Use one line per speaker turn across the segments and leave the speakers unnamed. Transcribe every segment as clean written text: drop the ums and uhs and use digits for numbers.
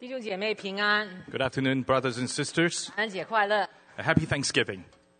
弟兄姐妹平安，
Good afternoon, brothers and sisters.
感恩节快乐。
A happy Thanksgiving.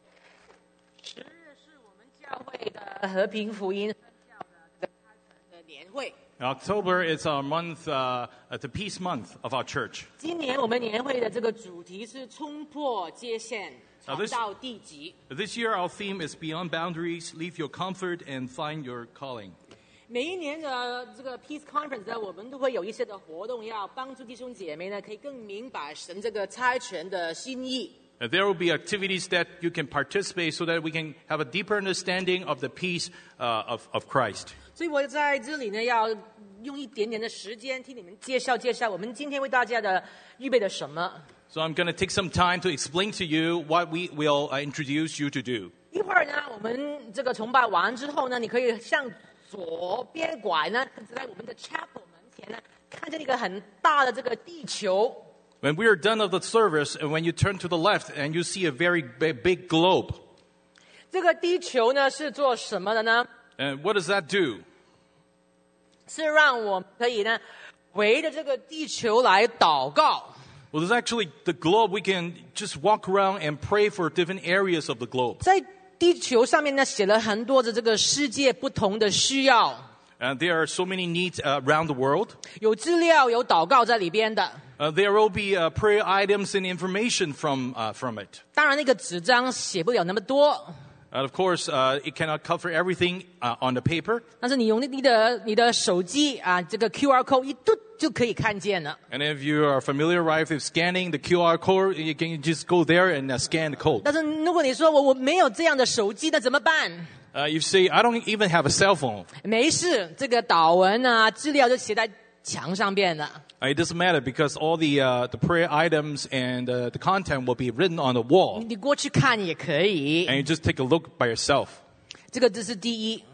10日是我们教会的和平福音宣教的开城的年会。
October is our month, the peace month of our church.
今年我们年会的这个主题是冲破界限，
Now
传
this-
到地极。
This year, our theme is Beyond Boundaries, Leave Your Comfort and Find Your Calling.
每一年的这个 Peace Conference 呢，我们都会有一些的活动，要帮助弟兄姐妹呢，可以更明白神这个差遣的心意。
There will be activities that you can participate so that we can have a deeper understanding of the peace of Christ.
所以我在这里呢，要用一点点的时间听你们介绍我们今天为大家的预备的什么。
So I'm going to take some time to explain to you what we will introduce you to do.
一会儿呢，我们这个崇拜完之后呢，你可以向左边拐呢，在我们的 chapel 门前呢，看见一个很大的这个地球。
When we are done of the service, and when you turn to the left, and you see a very big globe.
这个地球呢是做什么的呢？
And what does that do?
是让我们可以呢围着这个地球来祷告。
Well, there's actually the globe. We can just walk around and pray for different areas of the globe.
在地球上面呢写了很多的这个世界不同的需要，
And there are so many needs around the world.
有资料有祷告在里边的。
There will be prayer items and information from it.
当然那个纸张写不了那么多，
Of course, it cannot cover everything on the paper.
但是你用你的手机啊，这个 QR code 一嘟就可以看见了。
And if you are familiarized with scanning the QR code, you can just go there and scan the code.
但是如果你说我没有这样的手机，那怎么办？
You say, I don't even have a cell phone.
没事，这个祷文啊资料就写在墙上边了。
It doesn't matter because all the prayer items and the content will be written on the wall.
你过去看也可以。
And you just take a look by yourself.
这是第一，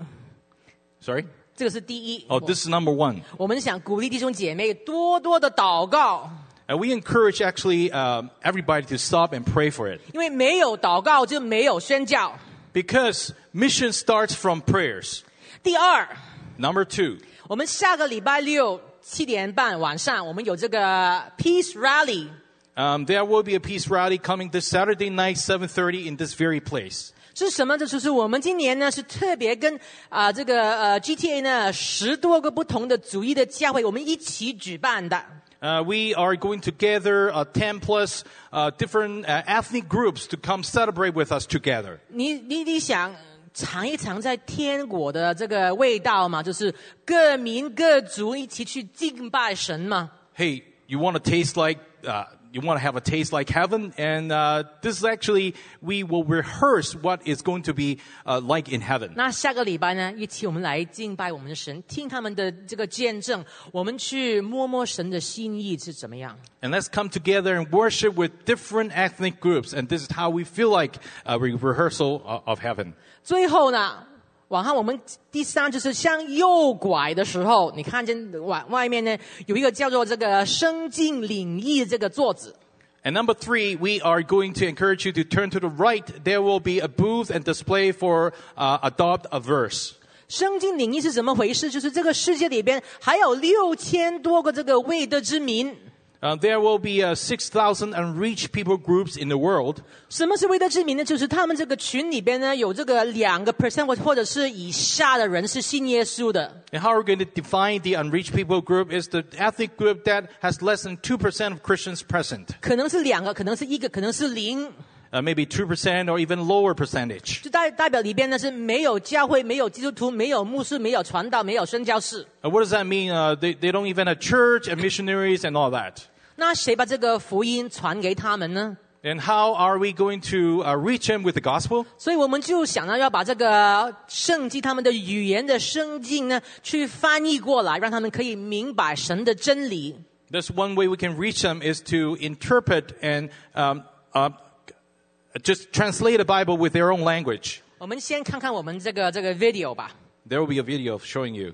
Sorry?
这个是第一。
Oh, this is number one.
我们想鼓励弟兄姐妹多多的祷告，
And we encourage actually everybody to stop and pray for it.
因为没有祷告就没有宣教。
Because mission starts from prayers.
第二，
Number two,
我们下个礼拜六7点半晚上，我们有这个 Peace Rally。
there will be a peace rally coming this Saturday night, 7:30 in this very place.
是什么？这就是我们今年呢是特别跟这个GTA 呢10多个不同的族裔的教会，我们一起举办的。
We are going to gather 10 plus different ethnic groups to come celebrate with us together.
你想尝一尝在天国的这个味道嘛？就是各民各族一起去敬拜神嘛。
Hey, you want to taste like, you want to have a taste like heaven? And this is actually, we will rehearse what is going to be like in heaven.
那下个礼拜呢，一起我们来敬拜我们的神，听他们的这个见证，我们去摸神的心意是怎么样。
And let's come together and worship with different ethnic groups. And this is how we feel like a rehearsal of heaven.
最后呢，晚上我们第三就是向右拐的时候，你看见外面呢有一个叫做这个生境领域这个座子。
And number three, we are going to encourage you to turn to the right. There will be a booth and display for adopt a verse.
生境领域是怎么回事？就是这个世界里边还有6000多个这个未得之民。
There will be 6,000 unreached people groups in the world.
什么是未得之民呢？就是他们这个群里边呢有这个2% 或者是以下的人是信耶稣的。
And how we're going to define the unreached people group is the ethnic group that has less than 2% of Christians present.
可能是2个，可能是1个，可能是0。
Maybe 2% or even lower percentage.
就代表里边呢是没有教会，没有基督徒，没有牧师，没有传道，没有宣教士。
What does that mean? They don't even have church and missionaries and all that.
那谁把这个福音传给他们呢？
And how are we going to reach them with the gospel?
所以我们就想要把这个圣经他们的语言的圣经呢，去翻译过来，让他们可以明白神的真理。
That's one way we can reach them is to interpret and just translate the Bible with their own language.
我们先看看我们这个 video 吧。
There will be a video showing you.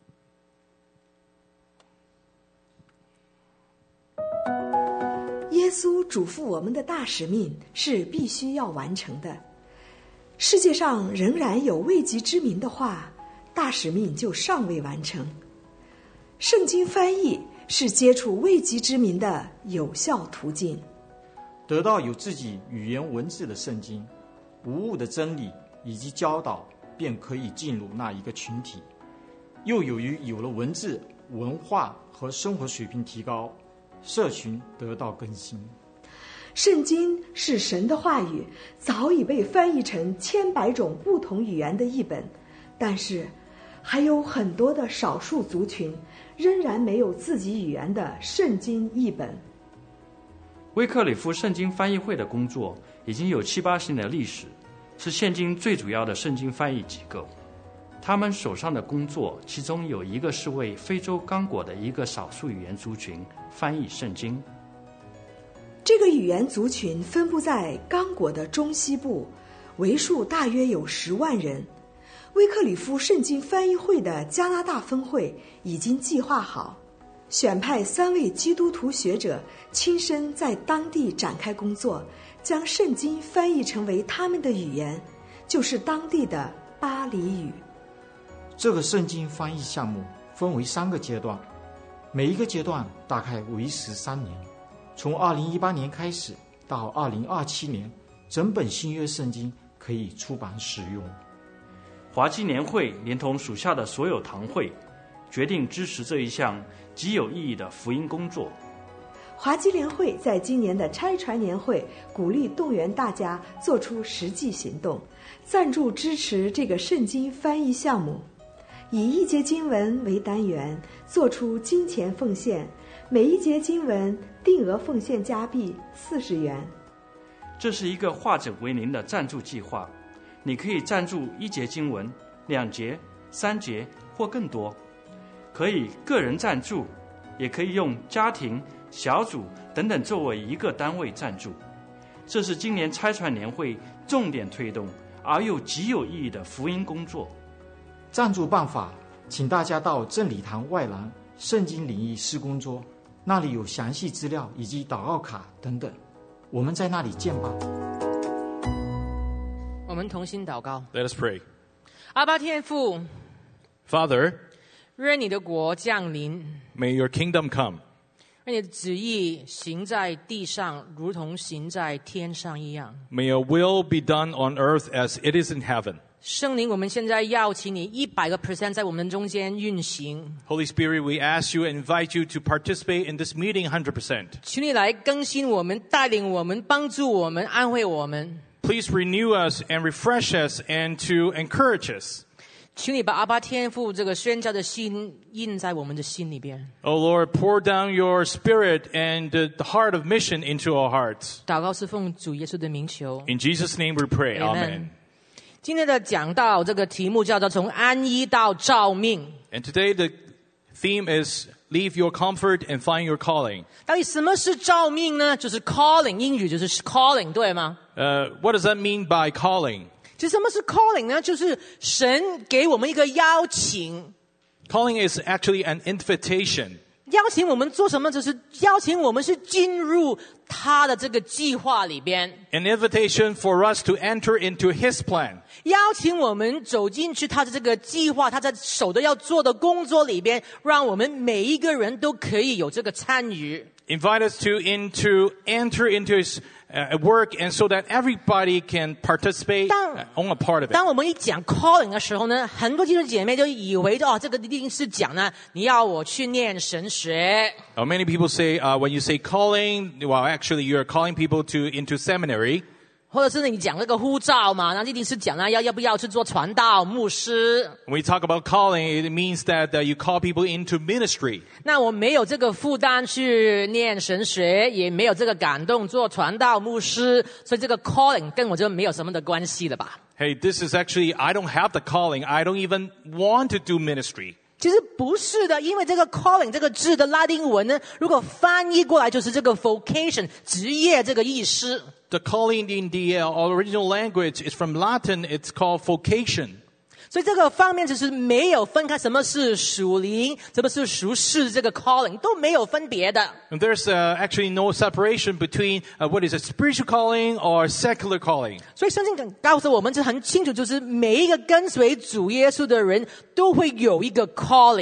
耶稣嘱咐我们的大使命是必须要完成的。世界上仍然有未及之民的话，大使命就尚未完成。圣经翻译是接触未及之民的有效途径。
得到有自己语言文字的圣经，无误的真理以及教导，便可以进入那一个群体。又由于有了文字、文化和生活水平提高，社群得到更新。
圣经是神的话语，早已被翻译成千百种不同语言的译本，但是还有很多的少数族群仍然没有自己语言的圣经译本。
威克里夫圣经翻译会的工作已经有70-80年的历史，是现今最主要的圣经翻译机构。他们手上的工作，其中有一个是为非洲刚果的一个少数语言族群翻译圣经。
这个语言族群分布在刚果的中西部，为数大约有10万人。威克里夫圣经翻译会的加拿大分会已经计划好，选派3位基督徒学者亲身在当地展开工作，将圣经翻译成为他们的语言，就是当地的巴黎语。
这个圣经翻译项目分为3个阶段，每一个阶段大概为时3年。从2018年开始到2027年，整本新约圣经可以出版使用。
华基年会连同属下的所有堂会，决定支持这一项极有意义的福音工作。
华基联会在今年的差传年会鼓励动员大家做出实际行动，赞助支持这个圣经翻译项目，以一节经文为单元，做出金钱奉献，每一节经文定额奉献加币40元。
这是一个化整为零的赞助计划，你可以赞助1节经文、2节、3节或更多，可以个人赞助，也可以用家庭、小组等等作为一个单位赞助。这是今年差传年会重点推动而又极有意义的福音工作。
赞助办法，请大家到正礼堂外廊圣经领域施工桌，那里有详细资料以及祷告卡等等。我们在那里见吧。
我们同心祷告。
Let us pray.
阿爸天父，
Father,
愿你的国降临，
may your kingdom come.
愿你的旨意行在地上，如同行在天上一样。
May your will be done on earth as it is in heaven.
圣灵，我们现在邀请你100% 在我们中间运行，
Holy Spirit, we ask you and invite you to participate in this meeting 100%.
请你来更新我们，带领我们，帮助我们，安慰我们。
Please renew us and refresh us and to encourage us.
请你把阿爸天父这个宣教的心印在我们的心里边。
Oh Lord, pour down your spirit and the heart of mission into our hearts.
祷告是奉主耶稣的名求。
In Jesus' name we pray. Amen.
今天的讲道这个题目叫做从安逸到召命。
And today the theme is leave your comfort and find your calling.
到底什么是召命呢？就是 calling， 英语就是 calling， 对吗？
What does that mean by calling?
其实什么是 calling 呢？就是神给我们一个邀请，
Calling is actually an invitation.
邀请我们做什么？就是邀请我们是进入他的这个计划里边，
An invitation for us to enter into His plan.
邀请我们走进去他的这个计划，他在手的要做的工作里边，让我们每一个人都可以有这个参与。
Invite us to enter into His work, and so that everybody can participate on a part of it.
当我们一讲 calling 的时候呢，很多弟兄姐妹就以为这个一定是讲呢，你要我去念神学。
Many people say when you say calling, well, actually you're calling people into seminary.
或者是你讲那个呼召嘛，那一定是讲呢要不要去做传道、牧师。
When we talk about calling, it means that you call people into ministry.
那我没有这个负担去念神学，也没有这个感动做传道、牧师，所以这个 calling 跟我就没有什么的关系了吧？
Hey, this is actually, I don't have the calling. I don't even want to do ministry.
其实不是的，因为这个 calling 这个字的拉丁文呢，如果翻译过来就是这个 vocation 职业这个意思。
The calling in the original language is from Latin. It's called vocation.
所以这个方面就是没有分开什么是属灵，什么是属世，这个 calling 都没有分别的。
And there's actually no separation between what is a spiritual calling or secular calling.
所以圣经告诉我们这很清楚，就是每一个跟随主耶稣的人都会有一个 calling。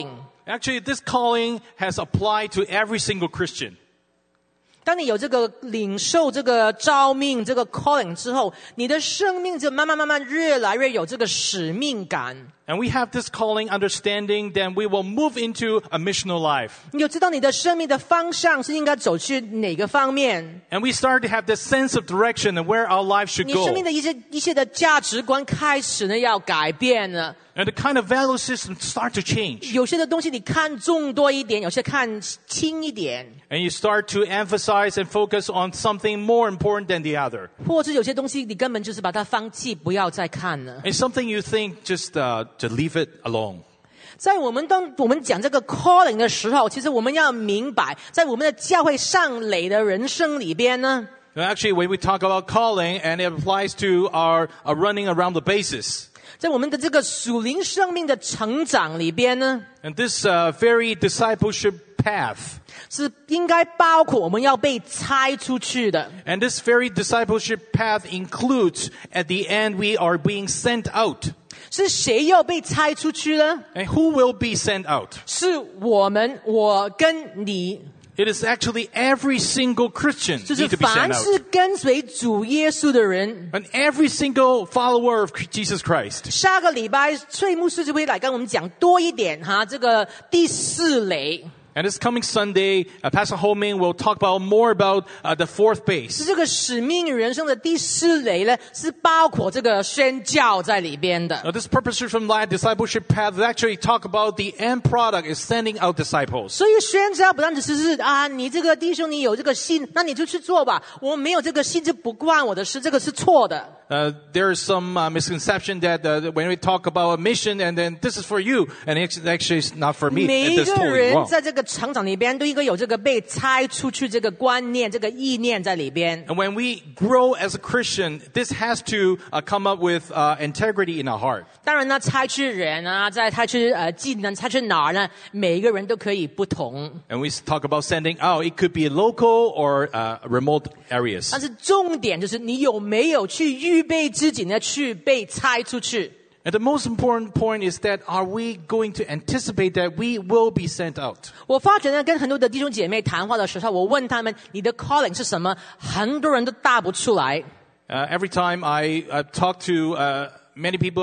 Actually, this calling has applied to every single Christian.
当你有这个领受这个召命这个 calling 之后，你的生命就慢慢越来越有这个使命感。
And we have this calling understanding, then we will move into a missional life.
你就知道你的生命的方向是应该走去哪个方面。
And we start to have this sense of direction and where our life should
你生
go.
命的一些的价值观开始呢要改变了。
And the kind of value system start to change.
有些的东西你看重多一点，有些看轻一点，
And you start to emphasize and focus on something more important than the other.
或者有些东西你根本就是把它放弃，不要再看了。
It's something you think just to leave it alone.
在我们讲这个 calling 的时候，其实我们要明白，在我们的教会上垒的人生里边呢，
Actually, when we talk about calling, and it applies to our running around the bases.
在我们的这个属灵生命的成长里边呢，
And this very discipleship path,
是应该包括我们要被拆出去的。
and this very discipleship path includes, at the end, we are being sent out.
是谁要被拆出去呢？
And who will be sent out?
是我跟你，
It is actually every single Christian
就是
need to be
凡
sent
是
out.
跟随主耶稣的人。
And every single follower of Jesus Christ.
下个礼拜翠牧师就会来跟我们讲多一点哈，这个第四类。
And this coming Sunday, Pastor Ho-Ming will talk more about the fourth
是
base.
这个使命人生的第四类呢，是包括这个宣教在里边的。
This purpose from life discipleship path is actually talk about the end product is sending out disciples.
所以宣教不单只是啊，你这个弟兄你有这个信，那你就去做吧。我没有这个信，就不关我的事，这个是错的。
There is some misconception that when we talk about a mission, and then this is for you, and actually it's not for me.
每
And
一
that's
个
totally
人
wrong.
在这个成长里边都应该有这个被拆出去这个观念、这个意念在里边。
And when we grow as a Christian, this has to come up with integrity in our heart.
当然呢，拆去人啊，再拆去技能，拆去哪儿呢？每一个人都可以不同。
And we talk about sending out. It could be local or remote areas.
但是重点就是你有没有去预备自己呢？去被拆出去。
And the most important point is that are we going to anticipate that we will be sent out?
我发觉呢，跟很多的弟兄姐妹谈话的时候，我问他们你的 calling 是什么，很多人都答不出来。
Every time I talk to many people,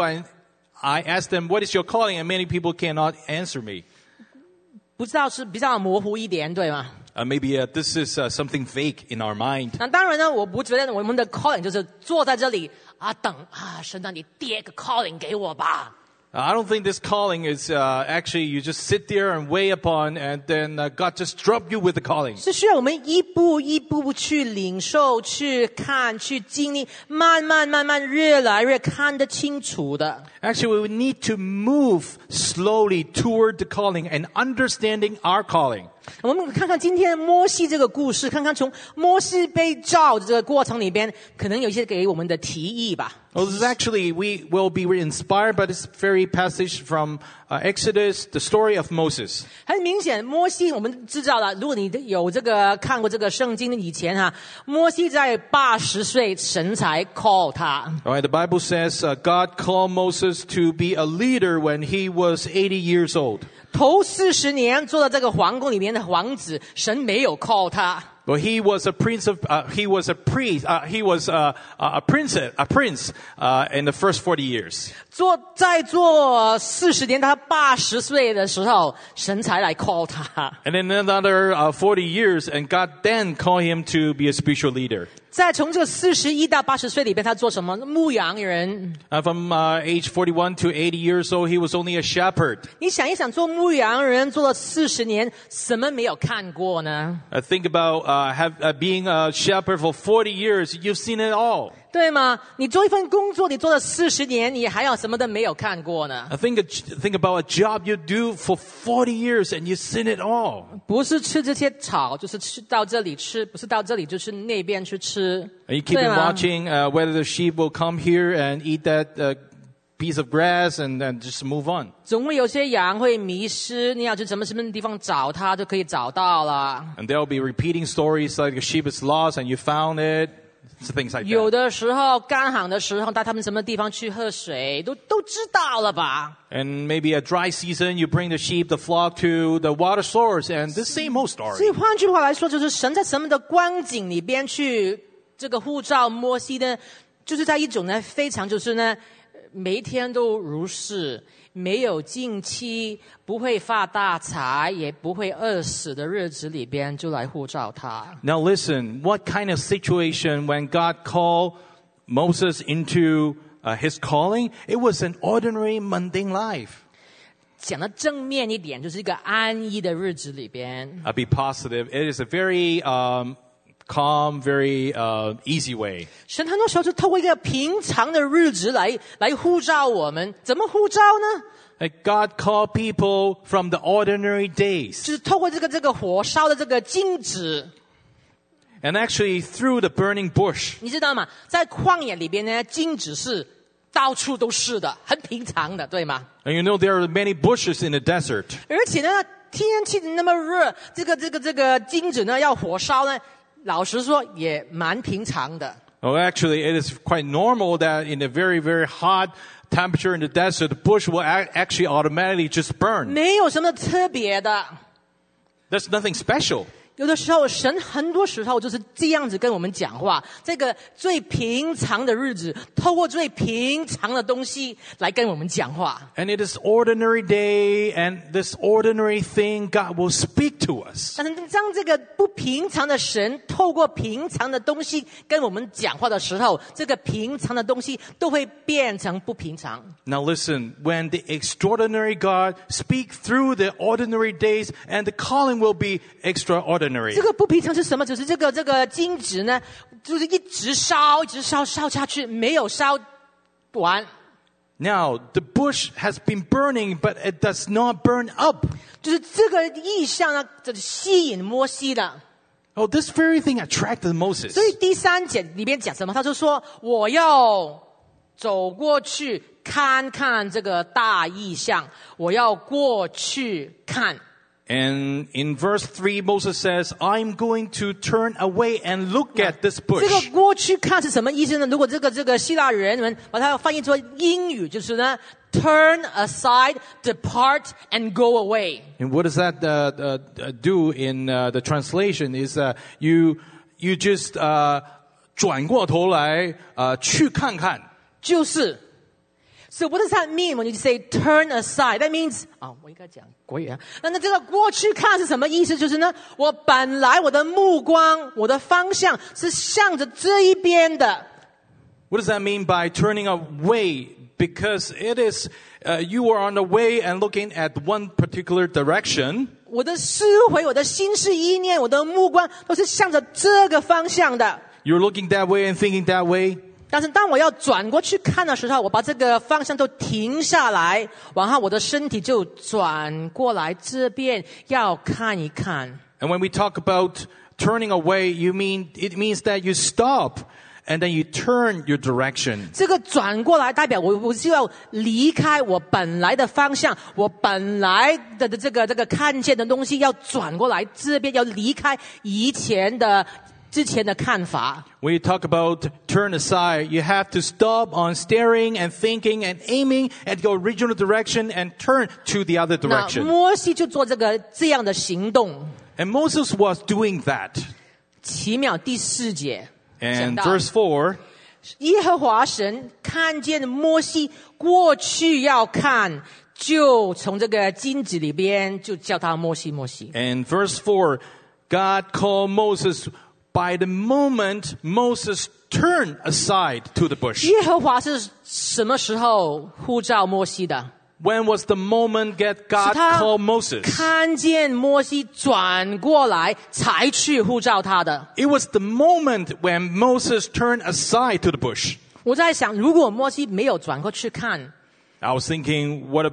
I ask them, what is your calling? And many people cannot answer me.
不知道是比较模糊一点，对吗？
Maybe this is something vague in our mind.
那当然呢，我不觉得我们的 calling 就是坐在这里啊，等啊，神啊，你跌个 calling 给我吧。
I don't think this calling is actually you just sit there and wait upon, and then God just drop you with the calling.
是需要我们一步一步去领受、去看、去经历，慢慢越来越看得清楚的。
Actually, we need to move slowly toward the calling and understanding our calling.
我们看看今天摩西这个故事，看看从摩西被召的这个过程里边，可能有一些给我们的提议吧。
Well, this is actually, we will be inspired by this very passage from Exodus, the story of Moses.
很明显，摩西我们知道了，如果你有这个看过这个圣经以前哈，摩西在80岁神才 call 他。
All right, the Bible says God called Moses to be a leader when he was 80 years old.
头40年做了这个皇宫里面的王子，神没有 call 他。
Well, he was a prince he was a priest, he was a prince in the first 40 years.
在做40年，他80岁的时候，神才来 call 他。
And then another 40 years, and God then called him to be a spiritual leader.
再从这个41到80岁里边，他做什么？牧羊人。
From age 41 to 80 years old, he was only a shepherd.
你想一想，做牧羊人做了40年，什么没有看过呢？
Think about being a shepherd for 40 years. You've seen it all.
对吗？你做一份工作，你做了40年，你还有什么都没有看过呢？
Think about a job you do for 40 years and you've seen it all.
不是吃这些草，就是吃到这里吃，不是到这里就是那边去吃。
And you keep
对
on
吗？
watching whether the sheep will come here and eat that piece of grass and then just move on.
总会有些羊会迷失，你要去什么地方找它，就可以找到了。
And they'll be repeating stories like a sheep is lost and you found it. things like
有
that.
的时候干旱的时候，带他们什么地方去喝水，都知道了吧？
And maybe a dry season, you bring the sheep, the flock to the water source, and the same old
所以
story.
换句话来说，就是神在什么的光景里边去这个呼召摩西呢？就是在一种呢非常就是呢每一天都如是，没有近期，不会发大财，也不会饿死的日子里边，就来呼召他。
Now listen, what kind of situation when God called Moses into his calling? It was an ordinary, mundane life.
讲的正面一点，就是一个安逸的日子里边，
I'll be positive. It is a very calm, very easy way.
神很多时候就透过一个平常的日子来呼召我们。怎么呼召呢？
Like God called people from the ordinary days.
就是透过这个火烧的这个金子，
And actually through the burning bush.
你知道吗？在旷野里边呢，金子是到处都是的，很平常的，对吗？
And you know there are many bushes in the desert.
而且呢，天气那么热，这个金子呢要火烧呢，老实说也蛮平常的。
Oh, actually, it is quite normal that in a very, very hot temperature in the desert, the bush will actually automatically just burn.
没有什么特别的。
There's nothing special.
有的时候，神很多时候就是这样子跟我们讲话。这个最平常的日子，透过最平常的东西来跟我们讲话。
And it is ordinary day, and this ordinary thing, God will speak to us.
但是当这个不平常的神透过平常的东西跟我们讲话的时候，这个平常的东西都会变成不平常。
Now listen, when the extraordinary God speaks through the ordinary days, and the calling will be extraordinary.
这个不平常是什么？就是这个金子呢，就是一直烧下去，没有烧完。
Now, the bush has been burning, but it does not burn up.
就是这个意象呢，就是吸引摩西的。
Oh, this very thing attracted Moses.
所以第3节里面讲什么？他就说我要走过去看看这个大意象，我要过去看。
And in verse 3, Moses says, I'm going to turn away and look at this
这个
bush.
过去看是什么意思呢？如果这个希腊人们把它翻译作英语，就是呢 turn aside, depart and go away。
And what does that do in the translation is you just 转过头来去看看。
就是。So what does that mean when you say turn aside? That means 我应该讲国语啊。那这个过去看是什么意思？就是呢，我本来我的目光、我的方向是向着这一边的。
What does that mean by turning away? Because it is you are on the way and looking at one particular direction.
我的思维、我的心思意念、我的目光都是向着这个方向的。
You're looking that way and thinking that way.
但是当我要转过去看的时候，我把这个方向都停下来，然后我的身体就转过来这边要看一看。
And when we talk about turning away, it means that you stop and then you turn your direction.
这个转过来代表我就要离开我本来的方向，我本来的这个看见的东西要转过来这边，要离开之前的看法。
When you talk about turn aside, you have to stop on staring and thinking and aiming at your original direction and turn to the other
那
direction.
摩西就做这样的行动。
And Moses was doing that.
奇妙，第4节讲
And
到
verse 4,
耶和华神看见摩西过去要看，就从这个金子里边就叫他摩西。
and verse 4, God called Moses. By the moment Moses turned aside to the bush.
耶和华是什么时候呼召摩西的？
When was the moment that God
是他
called Moses?
看见摩西转过来才去呼召他的。
It was the moment when Moses turned aside to the bush.
我在想，如果摩西没有转过去看，
I was thinking, what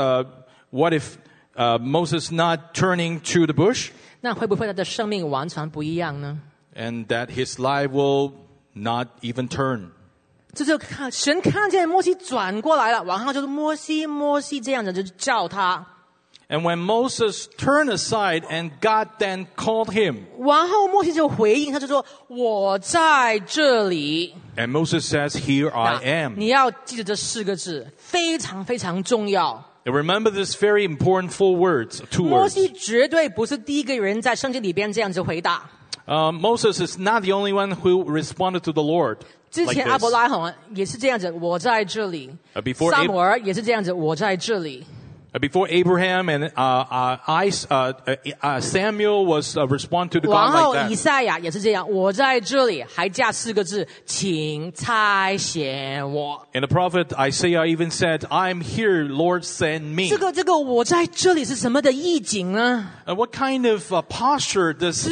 if Moses not turning to the bush?
那会不会他的生命完全不一样呢？
And that his life will not even turn.
这就神看见摩西转过来了，然后就是摩西这样子就叫他。
And when Moses turned aside and God then called him,
然后摩西就回应，他就说：“我在这里。”
and Moses says, "Here I am."
你要记得这4个字，非常非常重要。
And remember this very important 4 words, 2
摩
words.
西绝对不是第一个人在圣经里边这样子回答。
Moses is not the only one who responded to the Lord
之
like
前亚伯
this.
拉罕也是这样子，我在这里。
Before
撒母耳也是这样子，我在这里。
Before Abraham and Samuel was respond to the
然
God
后
like
以
that.
赛亚也是这样，我在这里，还加4个字，请差遣我。
And the prophet Isaiah even said, "I'm here, Lord, send me."
这个我在这里是什么的意境呢？
What kind of posture does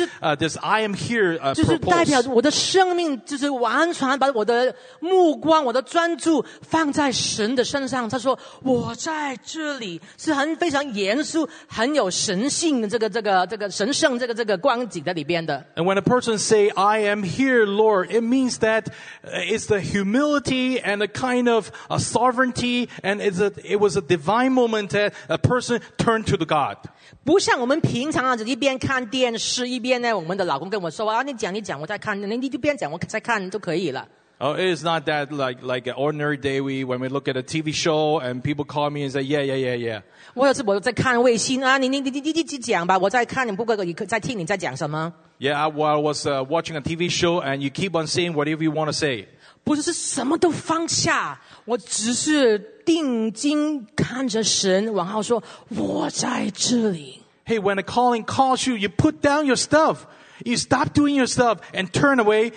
I am here
就是代表
propose?
我的生命，就是完全把我的目光、我的专注放在神的身上。他说：“我在这里。”是非常严肃、很有神性的这个神圣这个光景在里边的。
And when a person say, "I am here, Lord," it means that it's the humility and a kind of sovereignty, and it was a divine moment that a person turned to the God.
不像我们平常啊，一边看电视一边呢，我们的老公跟我说啊，你讲，我在看，你一边讲我在看就可以了。
Oh, it is not that like an ordinary day when we look at a TV show and people call me and say, yeah.
我有次我在看卫星啊，你讲吧，我在看，你不过你在听你在讲什么。
Yeah, while I was watching a TV show and you keep on saying whatever you want to say.
不是什么都放下，我只是定睛看着神，然后说我在这里。
Hey, when a calling calls you, you put down your stuff. You stop doing your stuff and turn away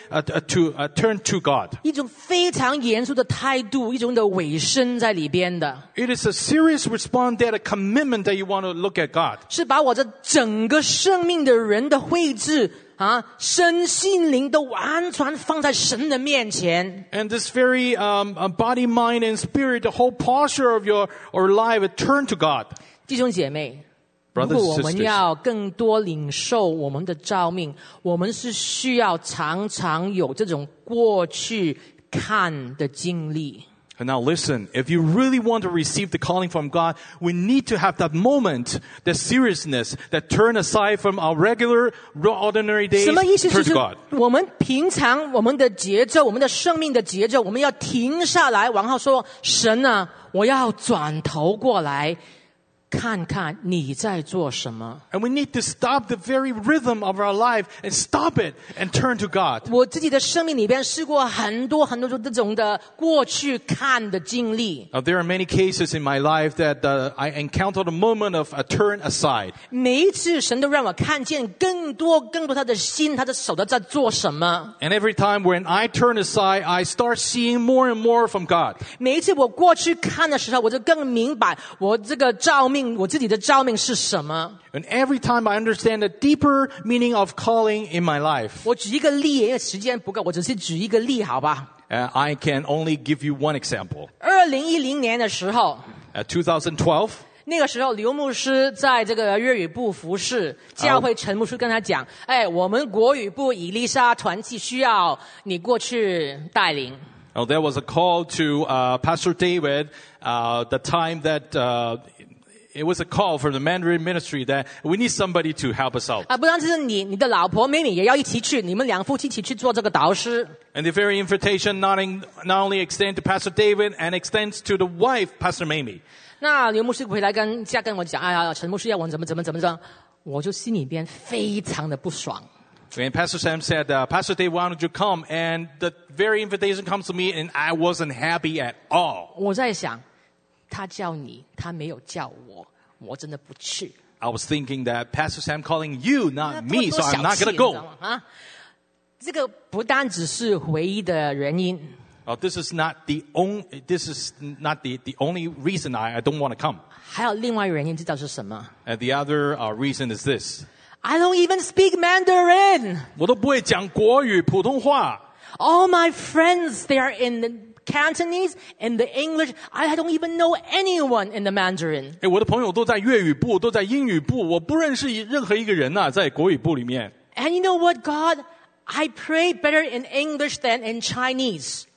turn to God.
一种非常严肃的态度，一种的委身在里边的，
It is a serious response, that a commitment that you want to look at God.
是把我这整个生命的人的绘制啊，身心灵都完全放在神的面前。
And this very body, mind, and spirit, the whole posture of your life, turn to God.
弟兄姐妹，如
Brothers
果我
and
们
sisters.
要更多领受我们的召命，我们是需要常常有这种过去看的经历。
And now listen, if you really want to receive the calling from God, we need to have that moment, that seriousness, that turn aside from our regular, ordinary days,
什么意思？就
turn
是
to God.
我们平常我们的节奏，我们的生命的节奏，我们要停下来，然后说：神啊，我要转头过来。看看你在做什么。
And we need to stop the very rhythm of our life and stop it and turn to God.
我自己的生命里边试过很多这种的过去看的经历。
There are many cases in my life that I encountered a moment of a turn aside.
每一次神都让我看见更多他的心，他的手在做什么。
And every time when I turn aside, I start seeing more and more from God.
每一次我过去看的时候，我就更明白我这个召命，我自己的召命是什么。
And every time I understand the deeper meaning of calling in my life.
我举一个例，因为时间不够，我只是举一个例，好吧。
I can only give you one example.
2010年的时候，
2012,
那个时候刘牧师在这个粤语部服侍，教会陈牧师跟他讲：“哎，我们国语部以利沙团契需要你过去带领。”
there was a call to Pastor David, the time that it was a call for the Mandarin ministry that we need somebody to help us out.
不单是你的老婆妹妹也要一起去，你们两夫妻一起去做这个导师。
And the very invitation not only extends to Pastor David and extends to the wife, Pastor Mamie.
那刘牧师回来跟我讲，哎呀，陈牧师要我怎么，我就心里边非常的不爽。
And Pastor Sam said, Pastor Dave, why don't you come? And the very invitation comes to me and I wasn't happy at all.
我在想，他叫你，他没有叫我，我真的不去。
I was thinking that Pastor Sam calling you, not me, so I'm not going to go.
这个不单只是唯一的原因。
This is not the only reason I don't want to come.
还有另外一个原因，知道是什么？
And the other reason is this.
I don't even speak Mandarin.
我都不会讲国语普通话。
All my friends, they are in the Cantonese, in the English. I don't even know anyone in the Mandarin.
我的朋友都在粤语部，都在英语部，我不认识任何一个人呐，在国语部里面。
And you know what, God? I pray better in English than in Chinese.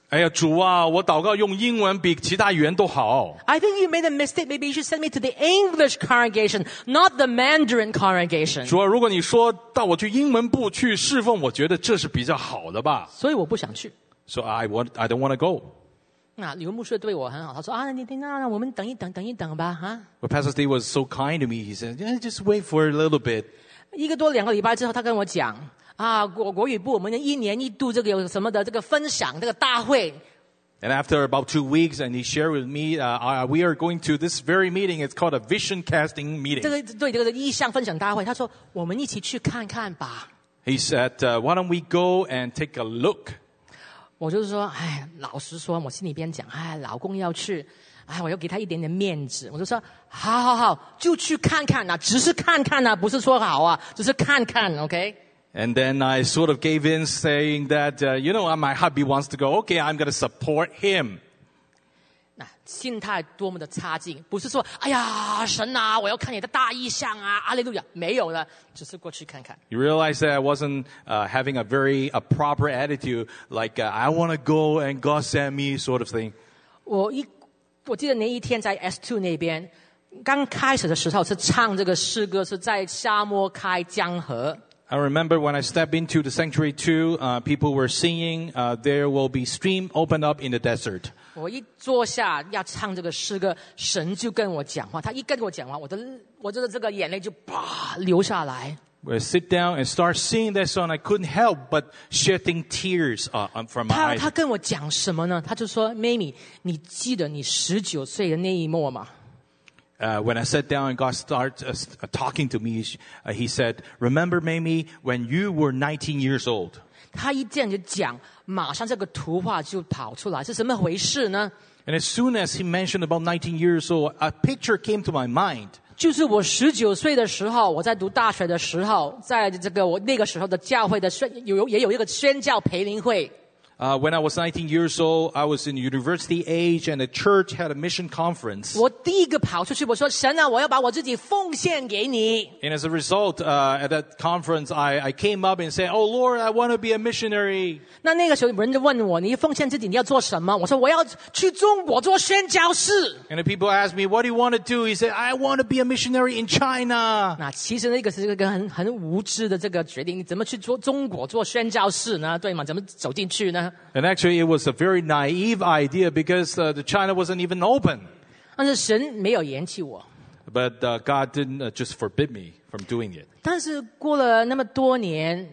哎呀，主啊，我祷告用英文比其他语言都好。
I think you made a mistake. Maybe you should send me to the English congregation, not the Mandarin congregation.
主啊，如果你说到我去英文部去侍奉，我觉得这是比较好的吧。
所以我不想去。
So I don't want to go.
那刘牧师对我很好，他说啊，那我们等一等吧，哈。
But Pastor Steve was so kind to me. He said, yeah, just wait for a little bit.
1个多2个礼拜之后，他跟我讲啊，国语部我们1年1度这个有什么的这个分享这个大会。
And after about 2 weeks, and he shared with me, we are going to this very meeting. It's called a vision casting meeting.
这个意向分享大会，他说我们一起去看看吧。
He said, why don't we go and take a look?
我就是说，哎，老实说，我心里边讲，哎，老公要去，哎，我要给他一点点面子，我就说，好，就去看看呐，只是看看呐，不是说好啊，只是看看 ，OK。
And then I sort of gave in, saying that, my hubby wants to go. Okay, I'm going to support him.
那心态多么的差劲，不是说，哎呀，神啊，我要看你的大意象啊，阿利路亚，没有了，只是过去看看。
You realize that I wasn't having a very proper attitude, like I want to go and God sent me sort of thing.
我记得那一天在 S2 那边，刚开始的时候是唱这个诗歌，是在沙漠开江河。
I remember when I stepped into the sanctuary too, people were singing, there will be stream opened up in the desert.
我一坐下要唱这个诗歌，神就跟我讲话。他一跟我讲话，我的这个眼泪就啪流下来。
When I sit down and start singing that song, I couldn't help but shedding tears from my eyes.
他跟我讲什么呢？他就说 ：“Mamie， 你记得你19岁的那一幕吗？”
When I sat down and God started talking to me, he said, "Remember, Mamie, when you were 19 years old."
他一这样就讲，马上这个图画就跑出来，是什么回事呢？
And as soon as he mentioned about 19 years old, a picture came to my mind.
就是我19岁的时候，我在读大学的时候，在这个我那个时候的教会的也有一个宣教培灵会。
When I was 19 years old, I was in university age, and the church had a mission conference.
我第一个跑出去，我说：“神啊，我要把我自己奉献给你。”
And as a result, at that conference, I came up and said, "Oh Lord, I want to be a missionary."
那个时候人就问我：“你奉献自己，你要做什么？”我说：“我要去中国做宣教士。”
And the people asked me, "What do you want to do?" He said, "I want to be a missionary in China."
那其实那个是一个很无知的这个决定，你怎么去做中国做宣教士呢？对吗？怎么走进去呢？
And actually, it was a very naive idea because the China wasn't even open.
但是神没有嫌弃我。
But God didn't just forbid me from doing it.
但是过了那么多年，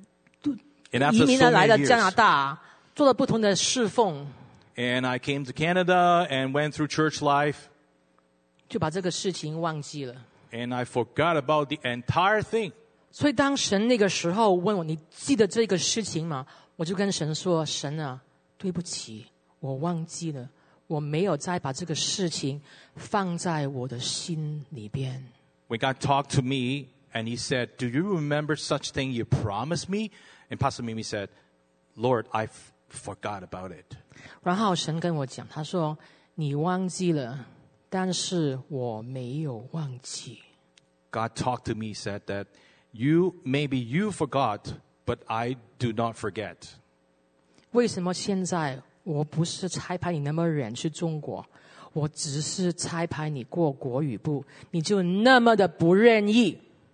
And
移
after
民
so
来
many
了加拿
years,
大，做了不同的侍奉，
and I came to Canada and went through church life,
就把这个事情忘记了。
and I forgot about the entire thing.
所以当神那个时候问我：“你记得这个事情吗？”我就跟神说：“神啊，对不起，我忘记了，我没有再把这个事情放在我的心里边。”
When God talked to me and he said, "Do you remember such thing you promised me?" And Pastor Mimi said, "Lord, I forgot about it."
然后神跟我讲，他说：“你忘记了，但是我没有忘记。”
God talked to me, said that maybe you forgot, but I do not forget.
为什么现在我不是差派你那么远去中国，我只是差派你过国语部，你就那么的不愿意？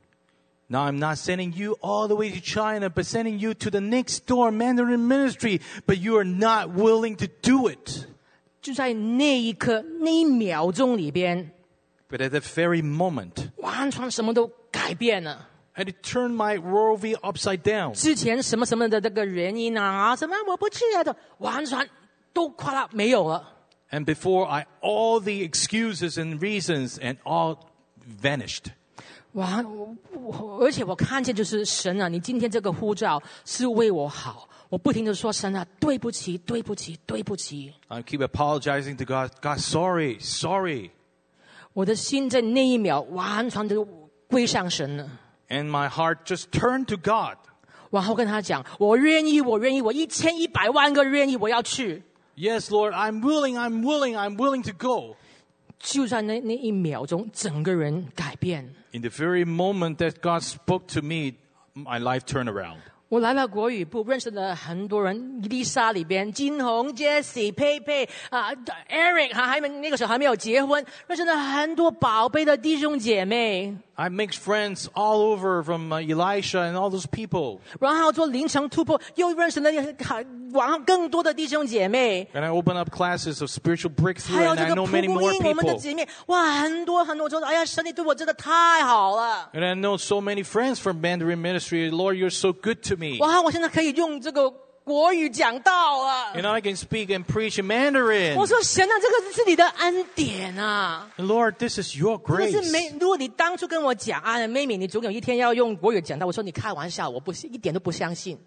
Now I'm not sending you all the way to China, but sending you to the next door Mandarin ministry, but you are not willing to do it.
就在那一刻、那一秒钟里边，
But at that very moment,
完全什么都改变了。
and it turned my worldview upside down.
之前什么什么的这个原因啊，什么我不去啊的，完全都快要没有了。
And before all the excuses and reasons and all vanished.
而且我看见就是神啊，你今天这个呼召是为我好，我不停的说神啊，对不起，对不起，对不起。
I keep apologizing to God. God, sorry, sorry.
我的心在那一秒完全的归向神了。
And my heart just turned to God.
然后跟他讲，我愿意，我1100万个愿意，我要去。
Yes, Lord, I'm willing to go.
就在那一秒钟，整个人改变。
In the very moment that God spoke to me, my life turned around.
我来了国语部，认识了很多人，伊丽莎里边，金红、Jessie、佩佩啊、Eric 还没那个时候还没有结婚，认识了很多宝贝的弟兄姐妹。
I make friends all over from Elisha and all those people.
然后做灵城突破，又认识了更多的弟兄姐妹。
And I open up classes of spiritual
还
breakthrough
有
and
这
I
个
know
蒲
many
公
more
英，我们的
people.
姐妹，哇，很多很多。我说，哎呀，神你对我真的太好了。
And I know so many friends from Mandarin Ministry. Lord, you're so good to me.
哇，我现在可以用这个国语讲道了。
And I can speak and preach in Mandarin.
我说神啊，这个是你的恩典啊！
Lord, this is your
真的
grace.
是如果你当初跟我讲啊，妹妹，你总有一天要用国语讲道，我说你开玩笑，我一点都不相信。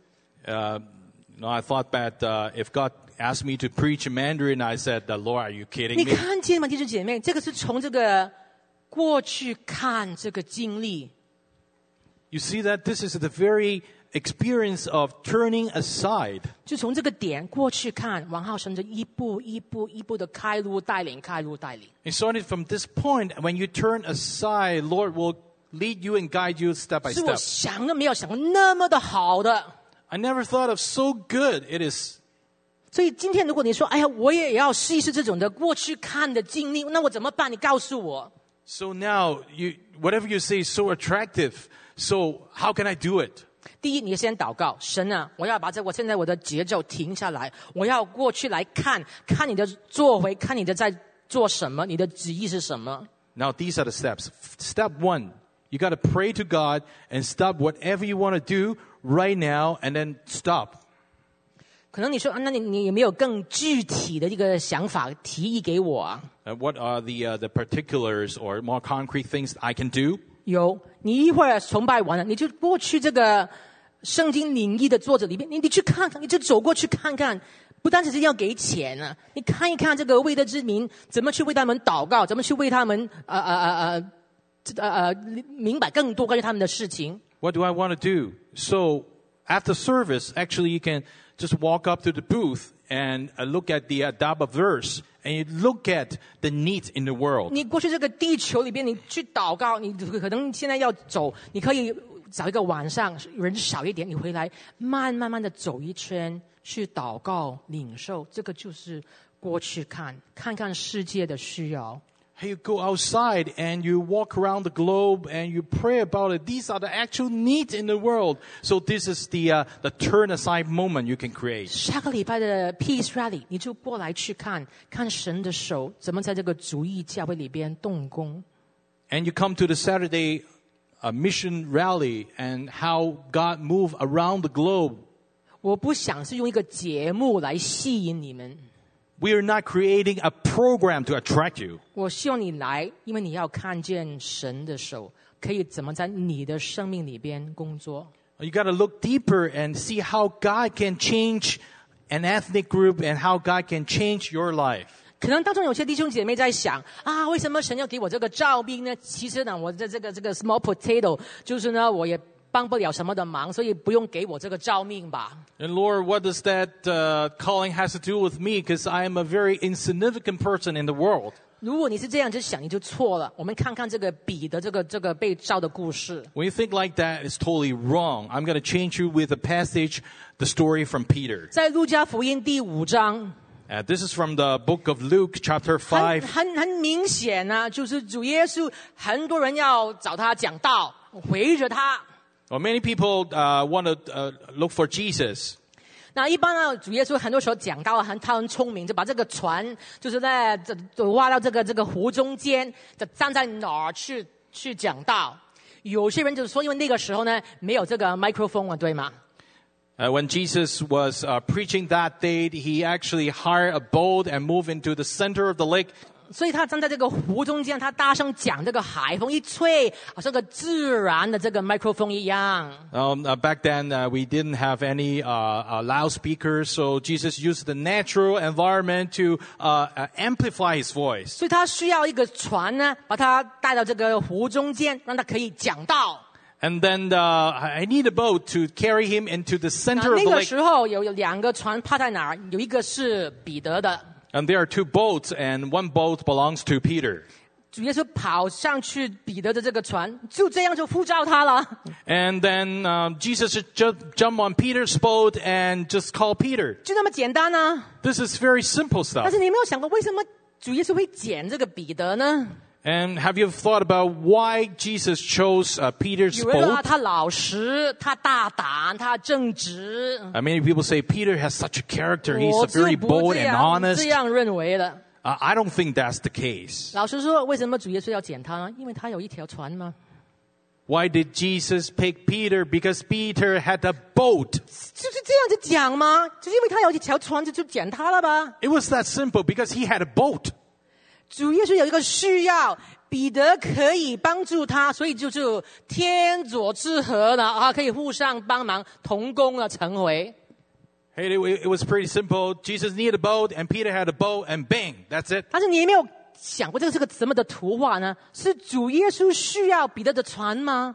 No, I thought that if God asked me to preach in Mandarin, I said, Lord, are you kidding
你
me?
看见吗，弟兄姐妹？这个是从这个过去看这个经历。
You see that this is the very experience of turning aside.
就从这个点过去看，然后神就一步一步的开路带领。
It started from this point. When you turn aside, Lord will lead you and guide you step by
是我
step.
想都没有想过那么的好的。
I never thought of so good it is.
所以今天如果你说，哎呀，我也要试一试这种的过去看的经历，那我怎么办？你告诉我。
So now, whatever you say is so attractive. So how can I do it?
第一，你先祷告，神啊，我要把我现在我的节奏停下来，我要过去来看你的作为，看你的在做什么，你的旨意是什么。
Now, these are the steps. Step 1, you got to pray to God and stop whatever you want to do right now and then stop.
可能你说，那你有没有更具体的一个想法提议给我啊？
What are the particulars or more concrete things I can do?
有，你一会儿崇拜完了，你就过去这个圣经领域的作者里面，你去看看，你就走过去看看，不单只是要给钱啊，你看一看这个未得之民怎么去为他们祷告，怎么去为他们明白更多关于他们的事情。
What do I want to do? So after service, actually you can just walk up to the booth and look at the Adaba verse and you look at the needs in the world.
你过去这个地球里边，你去祷告，你可能现在要走，你可以找一个晚上人少一点，你回来慢慢的走一圈，去祷告领受，这个就是过去看看世界的需要。
Hey, you go outside and you walk around the globe and you pray about it. These are the actual needs in the world. So this is the turn aside moment you can create.
下个礼拜的 Peace Rally， 你就过来去看神的手怎么在这个主义教会里边动工。
And you come to the Saturday mission rally and how God moved around the globe.
我不想是用一个节目来吸引你们，
We are not creating a program to attract you.
我希望你来，因为你要看见神的手可以怎么在你的生命里边工作。
You got to look deeper and see how God can change an ethnic group and how God can change your life.
可能当中有些弟兄姐妹在想啊，为什么神要给我这个召命呢？其实呢，我的这个 small potato， 就是呢，我也帮不了什么的忙，所以不用给我这个召命吧。
And Lord, what does that calling has to do with me? Because I am a very insignificant person in the world.
如果你是这样子想，你就错了。我们看看这个彼得这个被召的故事。
When you think like that, it's totally wrong. I'm going to change you with a passage, the story from Peter.
在路加福音第5章，
This is from the book of Luke, chapter 5.
很明显啊，就是主耶稣，很多人要找他讲道，围着他。
Well, many people want to look for Jesus.
那一般呢，主耶稣很多时候讲道他很聪明，就把这个船就是在挖到这个湖中间，就站在哪儿去讲道。有些人就是说，因为那个时候呢没有这个 microphone 啊，对吗？
When Jesus was preaching that day, he actually hired a boat and moved into the center of the lake.
所以他站在这个湖中间，他大声讲，这个海风一吹，好像个自然的这个 microphone 一样。
Back then, we didn't have any loudspeakers, so Jesus used the natural environment to amplify his voice.
所以他需要一个船呢，把他带到这个湖中间，让他可以讲道。
And then I need a boat to carry him into the
那
center of
那
the
个
lake.
时候有2个船趴在哪儿？有一个是彼得的。
And there are 2 boats, and one boat belongs to Peter.
主耶稣跑上去彼得的这个船，就这样就呼召他了。
And then Jesus just jump on Peter's boat and just call Peter.
就那么简单啊。
This is very simple
但
stuff.
是你有没有想过，为什么主耶稣会拣这个彼得呢？
And have you thought about why Jesus chose Peter's
有人说
boat?
他老实，他大胆，他正直。
Many people say Peter has such a character. He's
我
a
就
very
不
bold
这
and
样
honest.
这样认为的。
I don't think that's the case.
老实说，为什么主耶稣要拣他呢？因为他有一条船吗？
Why did Jesus pick Peter? Because Peter had a boat.
就是这样子讲吗？就是因为他有一条船，就拣他了吧？
It was that simple because he had a boat.
主耶稣有一个需要，彼得可以帮助他，所以就是天作之合了啊，可以互相帮忙，同工了，成为。
Hey, it was pretty simple. Jesus needed a boat, and Peter had a boat, and bang, that's it.
但是你有没有想过，这个是个什么的图画呢？是主耶稣需要彼得的船吗？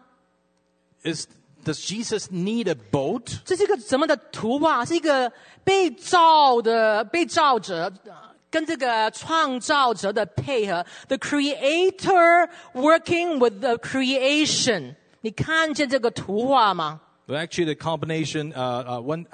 Does Jesus need a boat?
这是一个什么的图画？是一个被造者跟这个创造者的配合 ，the creator working with the creation。你看见这个图画吗？
Well, actually, the combination, one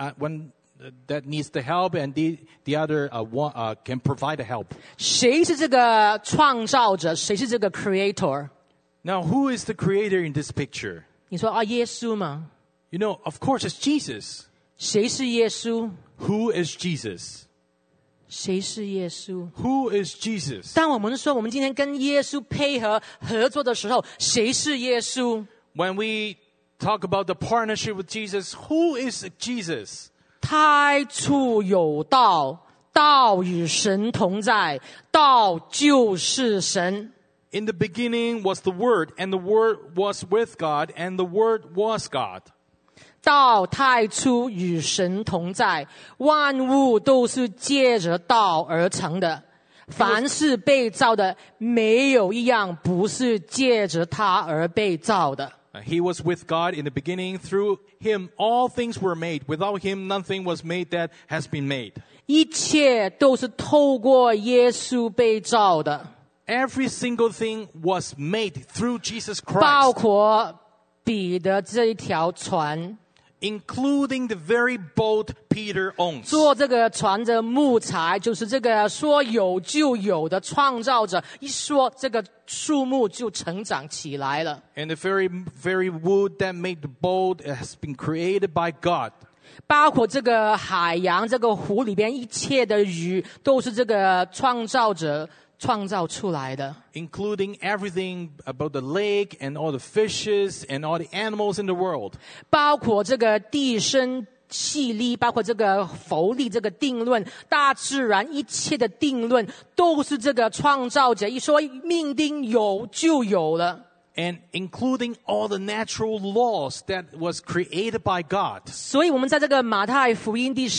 that needs the help, and the other can provide the help.
谁是这个创造者？谁是这个 creator？
Now, who is the creator in this picture?
你说啊，耶稣吗？
You know, of course, it's Jesus.
谁是耶稣？
Who is Jesus?
谁是耶稣？
Who is Jesus?
当我们说我们今天跟耶稣配合合作的时候，谁是耶稣？
When we talk about the partnership with Jesus, who is Jesus?
太初有道，道与神同在，道就是神。
In the beginning was the Word, and the Word was with God, and the Word was God.
道太初与神同在，万物都是借着道而成的。凡是被造的，没有一样不是借着他而被造的。
He was with God in the beginning. Through Him, all things were made. Without Him, nothing was made that has been made.
一切都是透过耶稣被造的，
Every single thing was made through Jesus
包
Christ,
括彼得这一条船。
including the very boat Peter owns.
做这个船的木材，就是这个说有就有的创造者。一说这个树木就成长起来了。
And the very wood that made the boat has been created by God.
包括这个海洋、这个湖里边一切的鱼，都是这个创造者创造出来的。
Including everything about the lake and all the fishes and all the animals in the world.
包括这个地生细粒，包括这个佛力这个定论，大自然一切的定论，都是这个创造者一说命定有就有了。
And including all the natural laws that was created by God.
所以我们在这个马太福音第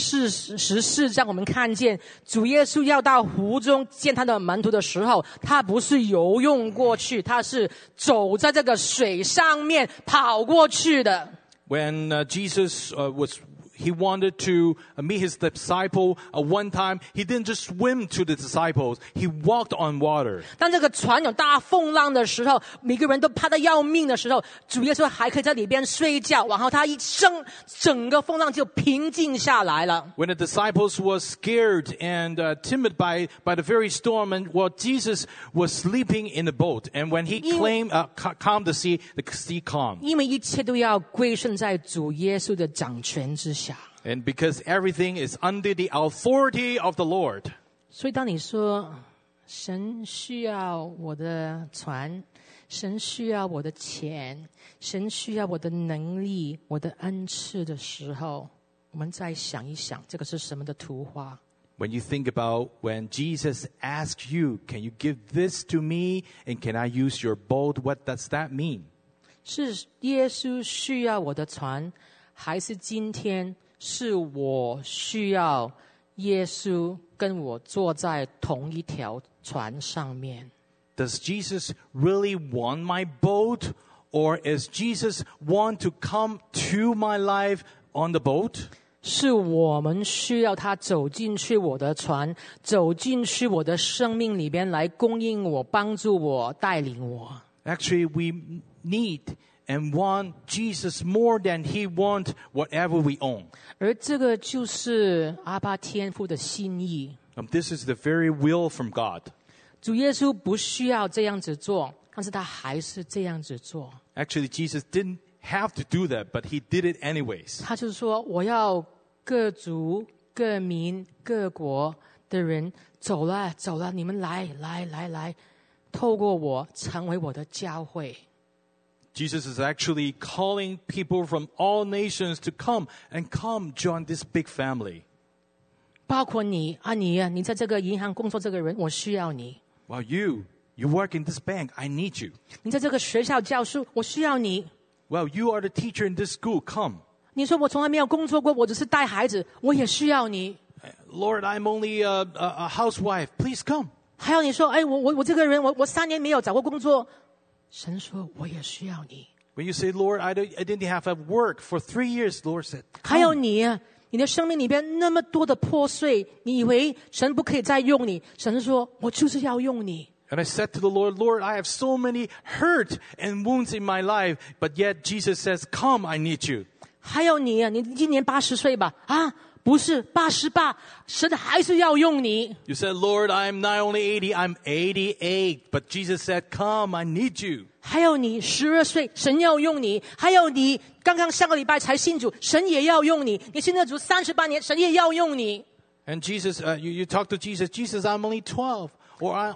14章，我们看见主耶稣要到湖中见他的门徒的时候，他不是游泳过去，他是走在这个水上面跑过去的。
When Jesus he wanted to meet his disciple one time, he didn't just swim to the disciples, he walked on water.
当这个船有大风浪的时候，每个人都怕得要命的时候，主耶稣还可以在里边睡觉，然后他一声，整个风浪就平静下来了。
When the disciples was scared and timid by the very storm, and Jesus was sleeping in the boat, and when he calmed the sea calmed.
因为一切都要归顺在主耶稣的掌权之下。
And because everything is under the authority of the Lord.
所以当你说神需要我的船，神需要我的钱，神需要我的能力，我的恩赐的时候，我们再想一想，这个是什么的图画？
When you think about when Jesus asks you, can you give this to me? And can I use your boat? What does that mean?
是耶稣需要我的船，还是今天是我需要耶稣跟我坐在同一条船上面？
Does Jesus really want my boat? Or is Jesus want to come to my life on the boat?
是我们需要他走进去我的船，走进去我的生命里边来供应我、帮助我、带领我。
Actually, we need and want Jesus more than he wants whatever we own.
而这个就是阿爸天父的心意。
This is the very will from God.
主耶稣不需要这样子做，但是他还是这样子做。
Actually, Jesus didn't have to do that, but he did it anyways.
他就是说，我要各族、各民、各国的人走了，走了，你们来，透过我成为我的教会。
Jesus is actually calling people from all nations to come join this big family.
包括你你在这个银行工作这个人，我需要你。
Well, you work in this bank, I need you.
你在这个学校教书，我需要你。
Well, you are the teacher in this school, come.
你说我从来没有工作过，我只是带孩子，我也需要你。
Lord, I'm only a housewife. Please come.
还有你说，我这个人，我3年没有找过工作。神說我也需要你。
When you say, Lord, I didn't have work for 3 years, Lord said,
还有你的生命里边那么多的破碎，你以为神不可以再用你？神说我就是要用你。
And I said to the Lord, Lord, I have so many hurt and wounds in my life, but yet Jesus says, come, I need you.
还有你今年80岁吧？不是88，神还是要用你。
You said, Lord, I'm not only 80, I'm 88. But Jesus said, come, I need you.
还有你12岁，神要用你；还有你刚刚上个礼拜才信主，神也要用你；你信了主38年，神也要用你。
And Jesus, you talk to Jesus, Jesus, I'm only 12. Or I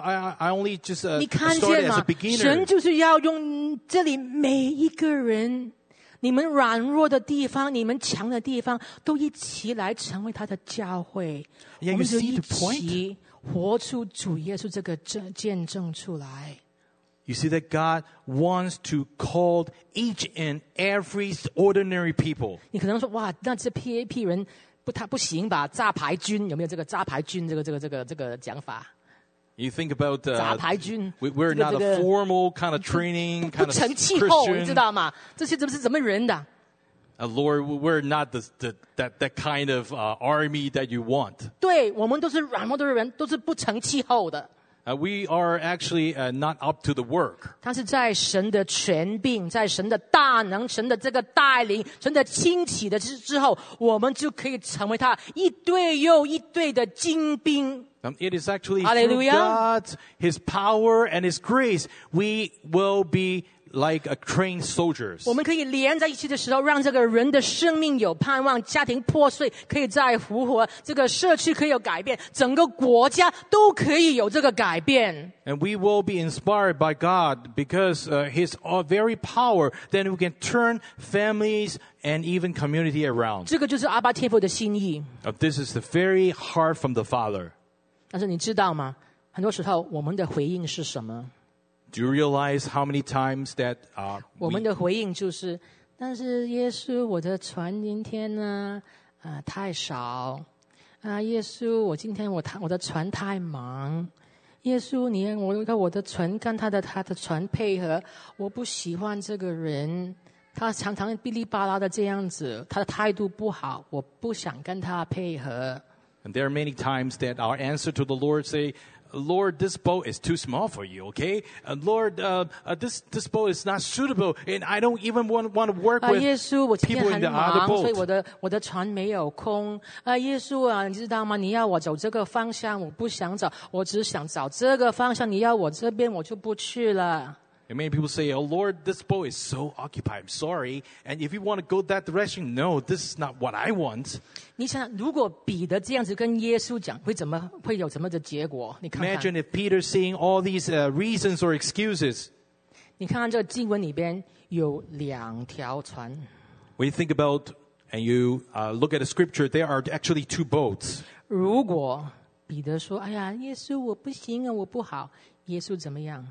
only just
你看
started
见
as
吗
a？ beginner.
神就是要用这里每一个人，你们软弱的地方，你们强的地方，都一起来成为他的教会。
Yeah,
我们就
you see
一
the point?
起活出主耶稣这个见证出来。
You see that God wants to call each and every ordinary people.
你可能说，哇，那这批人不行吧？炸牌军有没有这个炸牌军这个讲法？
You think about
炸牌军
we're not a formal kind of training
不
kind of
成气候，你知
Christian.
道吗？这些是怎么人的？
Lord, we're not that kind of army that you want.
对，我们都是软弱的人，都是不成气候的。
We are actually not up to the work.
但是在神的权柄，在神的大能，神的这个带领，神的兴起的之后，我们就可以成为他一队又一队的精兵。
It is actually
Hallelujah.
through God, His power and His grace, we will be like a trained soldiers.
我们可以连在一起的时候，让这个人的生命有盼望，家庭破碎可以再复活，这个社区可以有改变，整个国家都可以有这个改变。
And we will be inspired by God because His very power, then we can turn families and even community around.
这个就是阿爸天父的心意。
This is the very heart from the Father.
但是你知道吗？很多时候我们的回应是什么？
Do you realize how many times that
我们的回应就是，但是耶稣，我的船今天呢，太少，耶稣，我今天我的船太忙，耶稣，我的船跟他的船配合，我不喜欢这个人，他常常哔哩吧啦的这样子，他的态度不好，我不想跟他配合。
And there are many times that our answer to the Lord say, Lord, this boat is too small for you, okay? Lord, this boat is not suitable, and I don't even want to work with
耶稣，我今天
people in
很
the other
忙，所以
boat.
我的船没有空。耶稣啊，你知道吗？你要我走这个方向，我不想走，我只想找这个方向。你要我这边，我就不去了。
And many people say, oh, Lord, this boat is so occupied. I'm sorry. And if you want to go that direction, no, this is not what I want.
你想，如果彼得这样子跟耶稣讲，会有怎么的结果？你看看，
Imagine if Peter's saying all these reasons or excuses.
你看看这个经文里边有2条船。
When you think about and you look at the scripture, there are actually 2 boats.
如果彼得说：“哎呀，耶稣，我不行啊，我不好。”耶稣怎么样？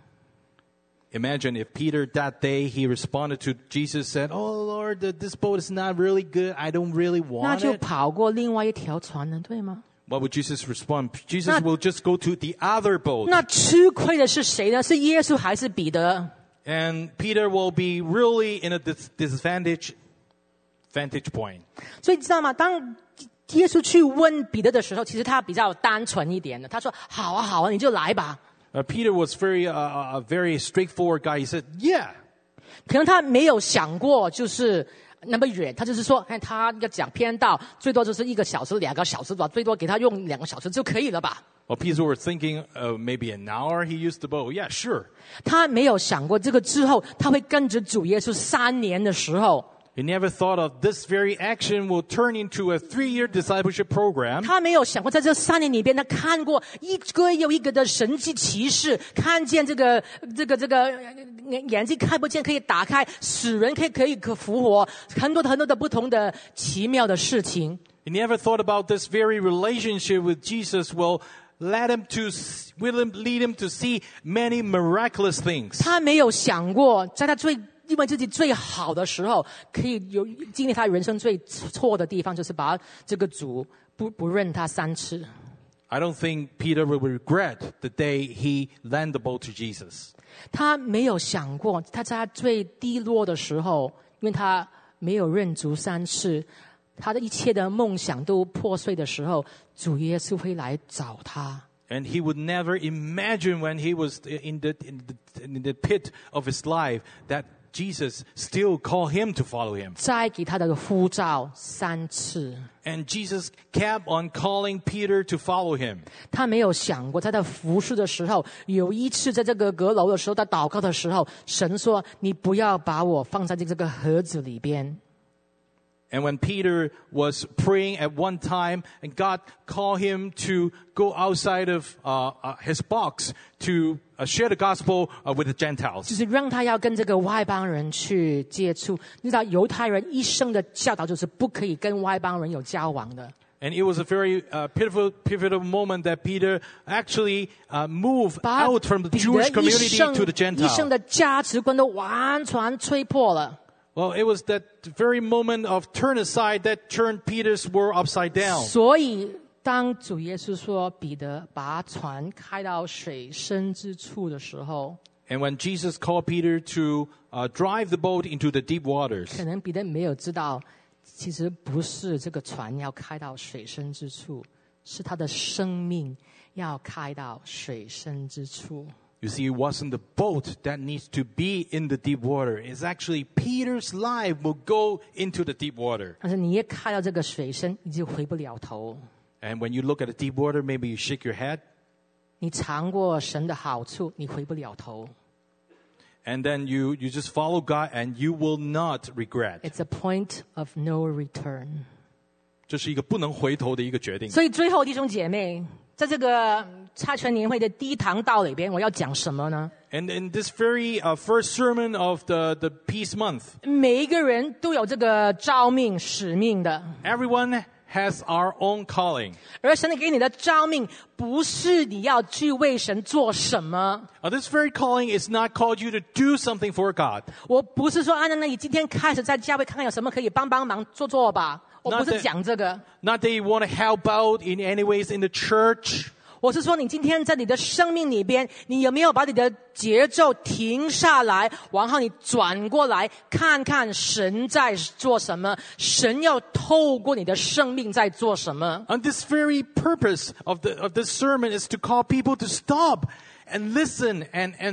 Imagine if Peter that day, he responded to Jesus, said, oh, Lord, this boat is not really good. I don't really
那
want
就
it.
跑过另外一条船了，对吗？
What would Jesus respond? Jesus will just go to the other boat.
那吃亏的是谁呢？是耶稣还是彼得？
And Peter will be really in a disadvantage vantage point.
所以知道吗？当耶稣去问彼得的时候，其实他比较单纯一点的。他说：“好啊，好啊，你就来吧。”
Peter was a very straightforward guy. He said, "Yeah."
可能他没有想过就是那么远，他就是说，他要讲篇道，最多就是1个小时、2个小时吧，最多给他用2个小时就可以了吧。
Well, Peter was thinking, maybe an hour he used the boat. Yeah, sure.
他没有想过这个之后，他会跟着主耶稣3年的时候，
He never thought of this very action will turn into a 3-year discipleship program.
他没有想过在这3年里边，他看过一个又一个的神迹奇事，看见这个眼睛看不见可以打开，死人可以复活，很多的不同的奇妙的事情。
He never thought about this very relationship with Jesus will lead him to see many miraculous things.
他没有想过，在他因为自己最好的时候，可以经历他人生最错的地方，就是把这个主不认他3次。
I don't think Peter will regret the day he led the boat to Jesus.
他没有想过，他在他最低落的时候，因为他没有认主3次，他的一切的梦想都破碎的时候，主耶稣会来找他。
And he would never imagine when he was in the pit of his life that Jesus still called him to follow him.
再给他的呼召3次。
And Jesus kept on calling Peter to follow him.
他没有想过，在他服侍的时候，有一次在这个阁楼的时候，他祷告的时候，神说：“你不要把我放在这个盒子里边。”
And when Peter was praying at one time, and God called him to go outside of his box to share the gospel with the Gentiles.
就是让他要跟这个外邦人去接触。你知道犹太人一生的教导就是不可以跟外邦人有交往的。
And it was a very pivotal moment that Peter actually moved out from the Jewish community to the
一生
Gentiles.
的价值观都完全吹破了。
Well, it was that very moment of turn aside that turned Peter's world upside down.
所以当主耶稣说彼得把船开到水深之处的时候，
And when Jesus called Peter to drive the boat into the deep waters,
可能彼得没有知道，其实不是这个船要开到水深之处，是他的生命要开到水深之处。
you see, it wasn't the boat that needs to be in the deep water. It's actually Peter's life will go into the deep water.
但是你一开到这个水深，你就回不了头。
And when you look at the deep water, maybe you shake your head.
你尝过神的好处，你回不了头。
And then you just follow God and you will not regret.
It's a point of no return.
这是一个不能回头的一个决定。
所以最后弟兄姐妹，在这个差传年会的第一堂道里边，我要讲什么呢？
And in this very first sermon of the Peace Month,
每一个人都有这个召命使命的，
everyone has our own calling.
而神给你的召命，不是你要去为神做什么。
This very calling is not called you to do something for God.
我不是说那你今天开始在教会看看有什么可以帮忙做吧。我不是讲这个。
Not that you want to help out in any ways in the church.
我是说，你今天在你的生命里边，你有没有把你的节奏停下来，然后你转过来看看神在做什么，神要透过你的生命在做什么。
And this very purpose of this sermon is to call people to stop and listen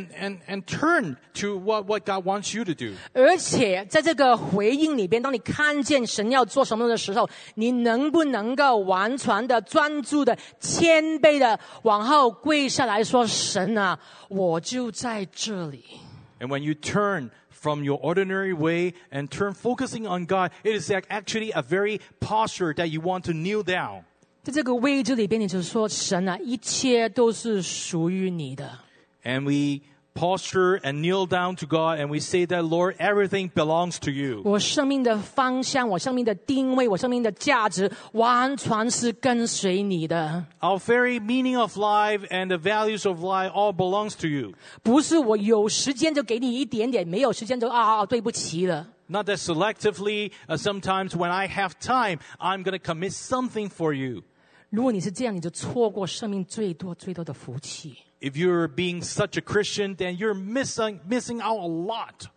and turn to what God wants you to do.
而且在这个回应里边，当你看见神要做什么的时候，你能不能够完全的专注的谦卑的往后跪下来说，神啊，我就在这里。
And when you turn from your ordinary way and turn focusing on God, it is actually a very posture that you want to kneel down.
在这个位置里边，你就说神啊，一切都是属于你的。
And we posture and kneel down to God and we say that, Lord, everything belongs to you.
我生命的方向，我生命的定位，我生命的价值，完全是跟随你的。
Our very meaning of life and the values of life all belongs to you.
不是我有时间就给你一点点，没有时间就对不起了。
Not that selectively, sometimes when I have time, I'm going to commit something for you.
如果你是这样，你就错过生命最多的福气。
If you're being such a Christian, then you're missing out a lot.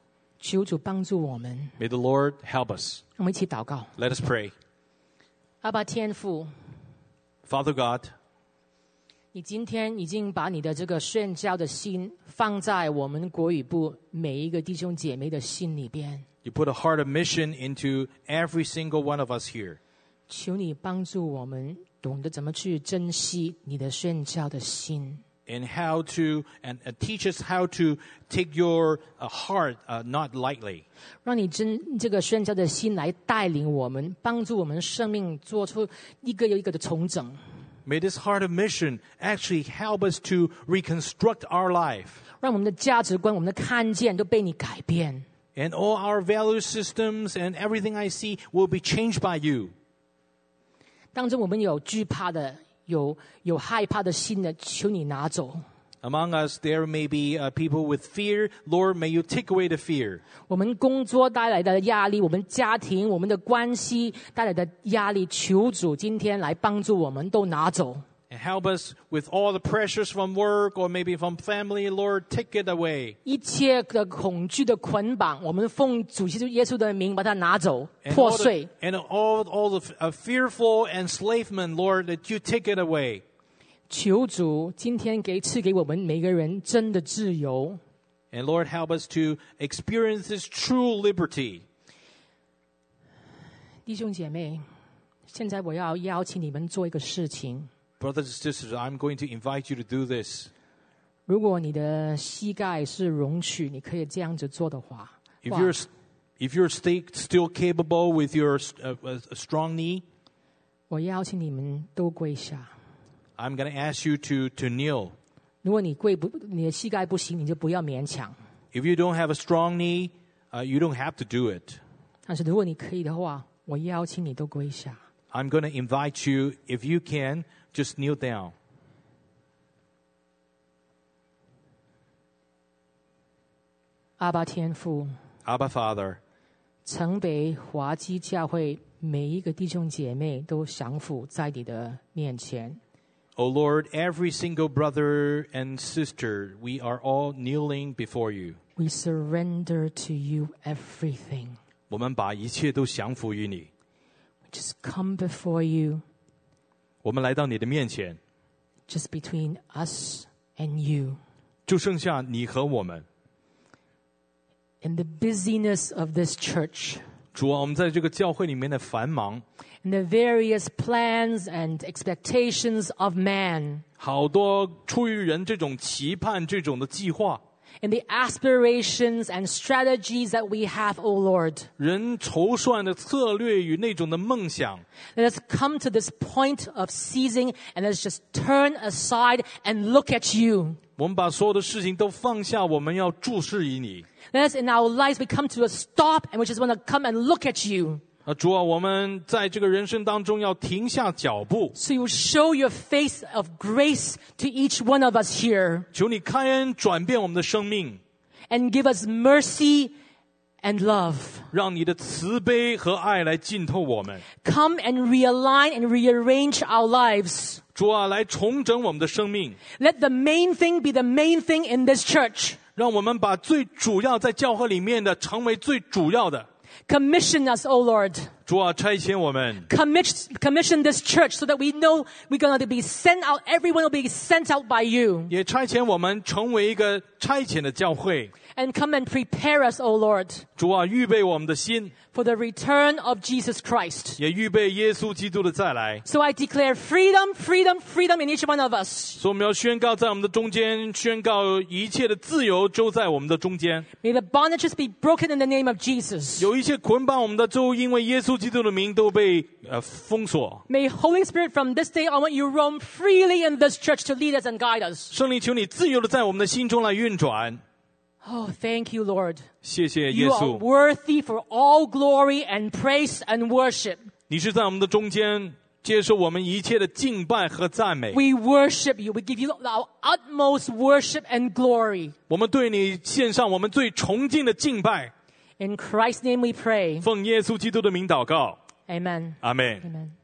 求主帮助我们。
May the Lord help us.
我们一起祷告。
Let us pray.
阿爸天父，
Father God,
你今天已经把你的这个宣教的心放在我们国语部每一个弟兄姐妹的心里边，
you put a heart of mission into every single one of us here.
求你帮助我们懂得怎么去珍惜你的宣教的心，
And how to, and teach us how to take your heart not lightly.
让你这个宣教的心来带领我们，帮助我们生命做出一个又一个的重整。
May this heart of mission actually help us to reconstruct our life.
让我们的价值观、我们的看见都被你改变。
And all our value systems and everything I see will be changed by you.
当中我们有惧怕的，有害怕的心的，求你拿走。
Among us, there may be people with fear. Lord, may you take away the fear.
我们工作带来的压力，我们家庭、我们的关系带来的压力，求主今天来帮助我们都拿走。
And help us with all the pressures from work or maybe from family. Lord, take it away.
一切的恐惧的捆绑，我们奉主耶稣的名把它拿走，
And
破
all the,
碎。
and all the fearful enslavement, Lord, that you take it away.
求主今天赐给我们每个人真的自由。
And Lord, help us to experience this true liberty.
弟兄姐妹，现在我要邀请你们做一个事情。
Brothers and sisters, I'm going to invite you to do this.
如果你的膝盖是容许，你可以这样子做的话，
If you're still capable with your strong knee,
我邀请你们都跪下。
I'm going to ask you to kneel.
如果你的膝盖不行，你就不要勉强。
If you don't have a strong knee, you don't have to do it.
但是如果你可以的话，我邀请你都跪下。
I'm going to invite you, if you can, just kneel down.
阿爸天父，
Abba Father,
城北华基教会每一个弟兄姐妹都降服在你的面前。
O Lord, every single brother and sister, we are all kneeling before you.
We surrender to you everything.
我们把一切都降服于你。
We just come before you,
我们来到你的面前，
just between us and you.
就剩下你和我们。
In the busyness of this church,
主啊，我们在这个教会里面的繁忙，
in the various plans and expectations of man,
好多出于人这种期盼、这种的计划，
in the aspirations and strategies that we have, O Lord.
人筹算的策略与那种的梦想，
Let us come to this point of ceasing and let's just turn aside and look at you.
我们把所有的事情都放下，我们要注视于你。
Let us in our lives, we come to a stop and we just want to come and look at you.
主啊，我们在这个人生当中要停下脚步，
So you show your face of grace to each one of us here
求你开恩转变我们的生命，
and give us mercy and love.
让你的慈悲和爱来浸透我们。
Come and realign and rearrange our lives.
主啊，来重整我们的生命，
Let the main thing be the main thing in this church.
让我们把最主要在教会里面的成为最主要的。
Commission us, O Lord.
主啊，差遣我们，
Commission this church so that we know we're going to be sent out. Everyone will be sent out by you.
也差遣我们成为一个差遣的教会。
And come and prepare us, O Lord,
主啊，预备我们的心，
for the return of Jesus Christ.
也预备耶稣基督的再来。
So I declare freedom, freedom, freedom in each one of us.
所以我们要宣告在我们的中间，宣告一切的自由就在我们的中间。
May the bondages be broken in the name of Jesus.
有一切捆绑我们的，就因为耶稣基督的名都被封锁。
May Holy Spirit from this day onward you roam freely in this church to lead us and guide us.
圣灵，求你自由的在我们的心中来运转。
Oh, thank you, Lord.
谢谢耶
You are
稣，
worthy for all glory and praise and worship.
你是在我们的中间接受我们一切的敬拜和赞美。
We worship you. We give you our utmost worship and glory.
我们对你献上我们最崇敬的敬拜。
In Christ's name we pray.
奉耶稣基督的名祷告，
Amen.
阿门。
Amen.